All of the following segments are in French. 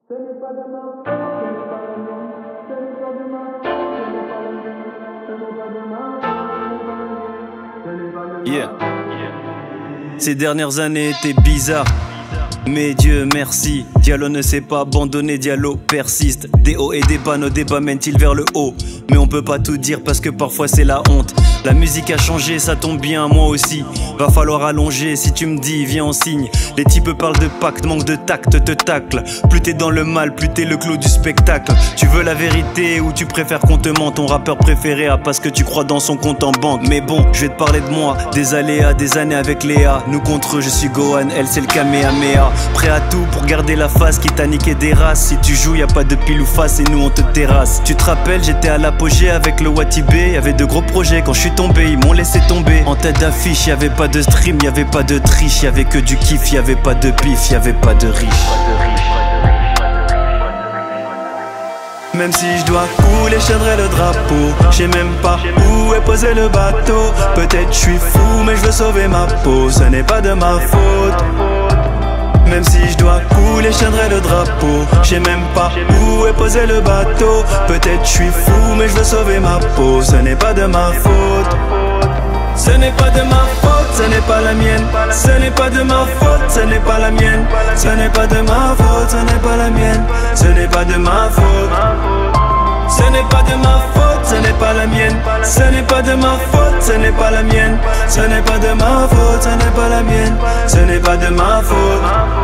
Ce n'est pas de ma faute, ce n'est pas la mienne. Ce n'est pas de ma faute, ce n'est pas la mienne. Ce n'est pas de ma faute, ce n'est pas la mienne. Yeah. Ces dernières années étaient bizarres, mais Dieu merci, Diallo ne s'est pas abandonné, Diallo persiste. Des hauts et des bas, nos débats mènent-ils vers le haut? Mais on peut pas tout dire parce que parfois c'est la honte. La musique a changé, ça tombe bien, moi aussi. Va falloir allonger, si tu me dis, viens on signe. Les types parlent de pacte, manque de tact, te tacle. Plus t'es dans le mal, plus t'es le clou du spectacle. Tu veux la vérité ou tu préfères qu'on te mente? Ton rappeur préféré a parce que tu crois dans son compte en banque. Mais bon, je vais te parler de moi, des aléas, des années avec Léa. Nous contre eux, je suis Gohan, elle c'est le Kamehameha. Prêt à tout pour garder la face qui t'a niqué des races. Si tu joues, y a pas de pile ou face et nous on te terrasse. Tu te rappelles, j'étais à l'apogée avec le Watibé. Y'avait de gros projets, quand je suis tombé, ils m'ont laissé tomber. En tête d'affiche, y'avait pas de stream, y'avait pas de triche. Y'avait que du kiff, y'avait pas de bif, y'avait pas de riche. Même si je dois couler, je tiendrai le drapeau. Je sais même pas où est posé le bateau. Peut-être je suis fou, mais je veux sauver ma peau. Ce n'est pas de ma faute. Même si je dois couler, je tiendrai le drapeau. Je sais même pas où est posé le bateau. Peut-être je suis fou, mais je veux sauver ma peau. Ce n'est pas de ma faute. Ce n'est pas de ma faute, ce n'est pas la mienne. Ce n'est pas de ma faute, ce n'est pas la mienne. Ce n'est pas de ma faute, ce n'est pas la mienne. Ce n'est pas de ma faute. Ce n'est pas de ma faute, ce n'est pas la mienne. Ce n'est pas de ma faute, ce n'est pas la mienne. Ce n'est pas de ma faute, ce n'est pas la mienne. Ce n'est pas de ma faute.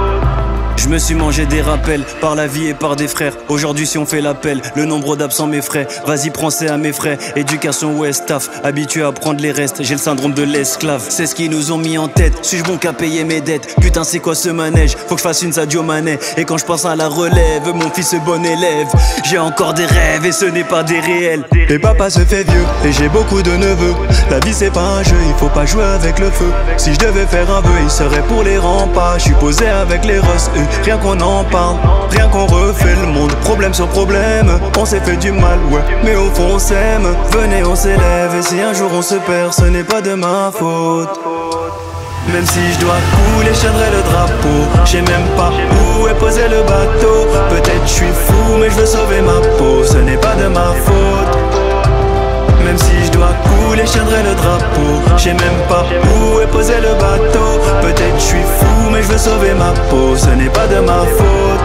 Je me suis mangé des rappels par la vie et par des frères. Aujourd'hui si on fait l'appel, le nombre d'absents m'effraie. Vas-y prends c'est à mes frais. Éducation ouais staff, habitué à prendre les restes. J'ai le syndrome de l'esclave, c'est ce qu'ils nous ont mis en tête. Suis-je bon qu'à payer mes dettes? Putain c'est quoi ce manège? Faut que je fasse une Sadio Mané. Et quand je pense à la relève, mon fils est bon élève. J'ai encore des rêves et ce n'est pas des réels. Et papa se fait vieux et j'ai beaucoup de neveux. La vie c'est pas un jeu, il faut pas jouer avec le feu. Si je devais faire un vœu, il serait pour les remparts. Je suis posé avec les russes, rien qu'on en parle, rien qu'on refait le monde. Problème sur problème, on s'est fait du mal, ouais, mais au fond on s'aime. Venez on s'élève et si un jour on se perd, ce n'est pas de ma faute. Même si je dois couler, je tiendrai le drapeau. Je sais même pas où est posé le bateau. Peut-être je suis fou, mais je veux sauver ma peau. Ce n'est pas de ma faute. Même si je dois couler, je tiendrai le drapeau. Je sais même pas où est posé le bateau. Peut-être je suis fou, mais je veux sauver ma peau. Ce n'est pas de ma faute.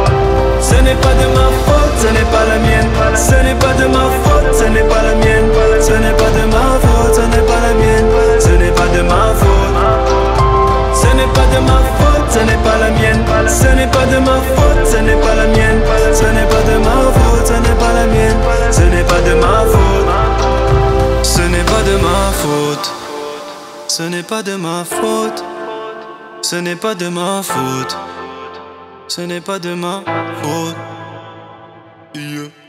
Ce n'est pas de ma faute, ce n'est pas la mienne. Ce n'est pas de ma faute, ce n'est pas la mienne. Ce n'est pas de ma faute, ce n'est pas la mienne. Ce n'est pas de ma faute. Ce n'est pas de ma faute, ce n'est pas la mienne. Ce n'est pas de ma faute, ce n'est pas la mienne. Ce n'est pas de ma faute, ce n'est pas la mienne. Ce n'est pas de ma faute. Ce n'est pas de ma faute. Ce n'est pas de ma faute. Ce n'est pas de ma faute. Ce n'est pas de ma faute. Yeah.